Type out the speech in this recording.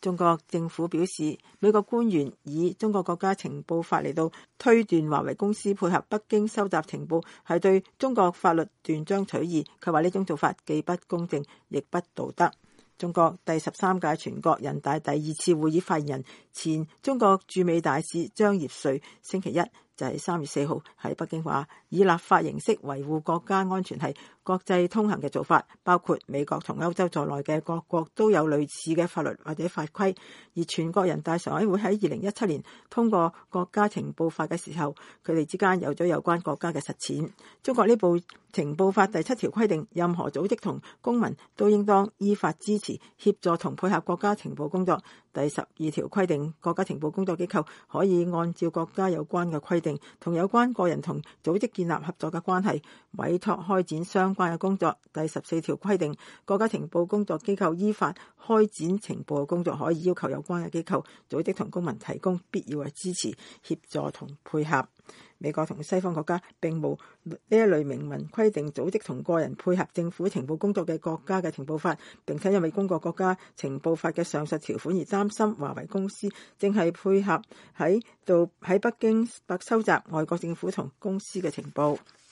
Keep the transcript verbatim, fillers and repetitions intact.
中國政府表示，美國官員以中國國家情報法嚟到推斷華為公司配合北京收集情報係對中國法律斷章取義。佢話呢種做法既不公正亦不道德。中國第十三屆全國人大第二次會議發言人、前中國駐美大使張業遂星期一就係三月四號喺北京話，以立法形式維護國家安全係國際通行嘅做法，包括美國同歐洲在內嘅各國都有類似嘅法律或者法規。而全國人大常委會喺二零一七年通過國家情報法嘅時候，佢哋之間有咗有關國家嘅實踐。中國呢部情報法第七條規定，任何組織同公民都應當依法支持、協助同配合國家情報工作。第十二條規定，國家情報工作機構可以按照國家有關嘅規定，同有關個人同組織建立合作嘅關係，委託開展相關嘅工作。第十四條規定，國家情報工作機構依法開展情報嘅工作，可以要求有關嘅機構、組織同公民提供必要嘅支持、協助同配合。美國同西方國家並無呢一類明文規定組織同個人配合政府情報工作嘅國家嘅情報法，並且因為中國國家情報法嘅上述條款而擔心華為公司正係配合喺度喺北京收集外國政府同公司嘅情報。